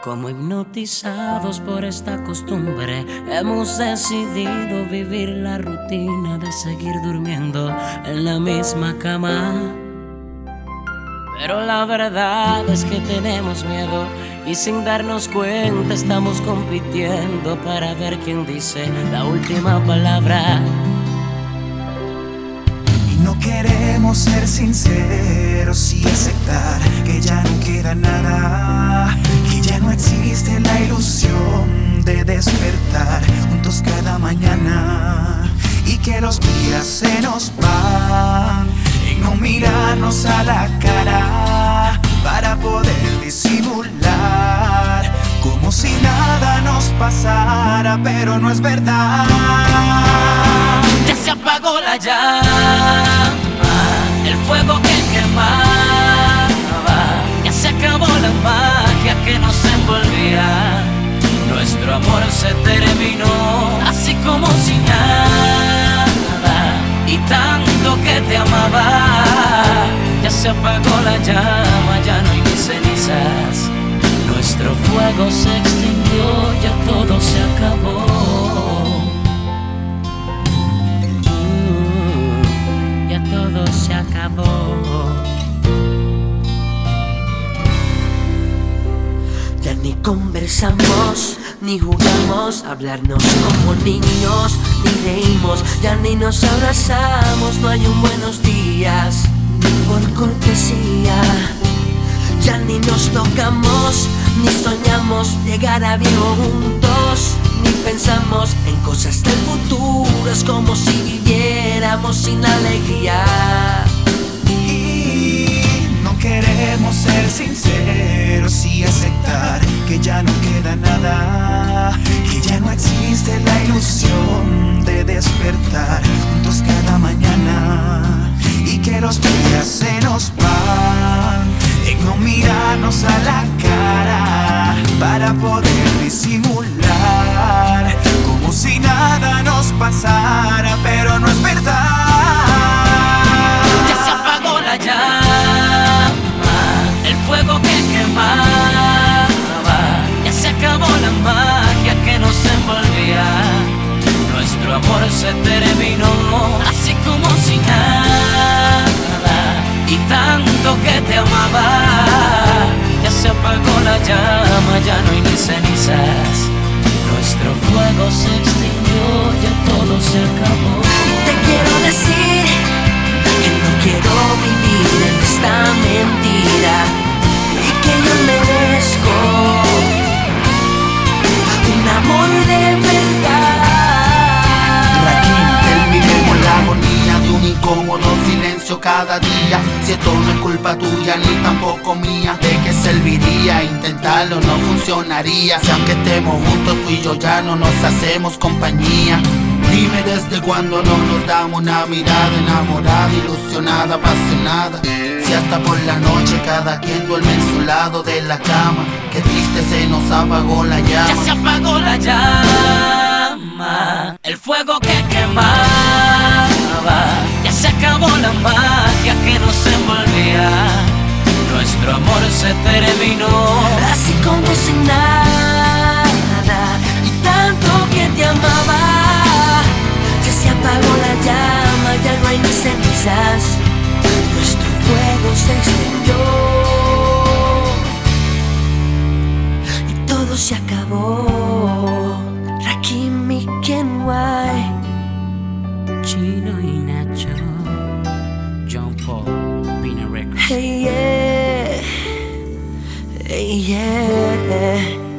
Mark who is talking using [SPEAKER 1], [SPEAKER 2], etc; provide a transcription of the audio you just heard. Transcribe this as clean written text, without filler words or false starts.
[SPEAKER 1] Como hipnotizados por esta costumbre, hemos decidido vivir la rutina de seguir durmiendo en la misma cama. Pero la verdad es que tenemos miedo y sin darnos cuenta estamos compitiendo para ver quién dice la última palabra.
[SPEAKER 2] Y no queremos ser sinceros y aceptar que ya no queda nada, que ya no existe la ilusión de despertar juntos cada mañana, y que los días se nos van en no mirarnos a la cara para poder disimular como si nada nos pasara, pero no es verdad.
[SPEAKER 1] Ya se apagó la llama, el fuego que quemaba, ya se acabó la magia que nos envolvía. Nuestro amor se terminó así como si nada, y tanto que te amaba. Ya se apagó la llama, ya no hay ni cenizas. Nuestro fuego se extinguió, ya todo se acabó. Ya todo se acabó. Ya ni conversamos, ni jugamos a hablarnos como niños, ni reímos, ya ni nos abrazamos. No hay un buenos días, ni por cortesía. Ya ni nos tocamos, ni soñamos llegar a viejo juntos, ni pensamos en cosas del futuro. Es como si viviéramos sin alegría.
[SPEAKER 2] Y no queremos ser sinceros y aceptar que ya no queda nada, que ya no existe la ilusión de despertar juntos cada mañana, y que los días se nos van en no mirarnos a la cara para poder disimular como si nada nos pasara, pero no es verdad.
[SPEAKER 1] Ya se apagó la llama, el fuego que quemaba, ya se acabó la magia que nos envolvía. Nuestro amor se terminó así como si nada, y tanto que te amaba. Ya se apagó la llama, ya no hay ni cenizas. Nuestro fuego se extinguió, ya todo se acabó. Y te quiero decir que no quiero vivir en esta mentira, y que yo merezco un amor de verdad.
[SPEAKER 3] Terminemos la agonía de un incómodo silencio cada día. Si esto no es culpa tuya ni tampoco mía, ¿de qué serviría? Intentarlo no funcionaría. Si aunque estemos juntos tú y yo ya no nos hacemos compañía. Dime desde cuándo no nos damos una mirada enamorada, ilusionada, apasionada. Si hasta por la noche cada quien duerme en su lado de la cama. Qué triste se nos apagó la llama.
[SPEAKER 1] Ya se apagó la llama, el fuego que quemaba, ya se acabó la magia que nos envolvía. Nuestro amor se terminó así como si nada, y tanto que te amaba. Ya se apagó la llama, ya no hay ni cenizas. Nuestro fuego se extinguió y todo se acabó. Rakim y Kenway, Chino y Nacho, John Paul, Pina Records. Hey yeah, hey yeah.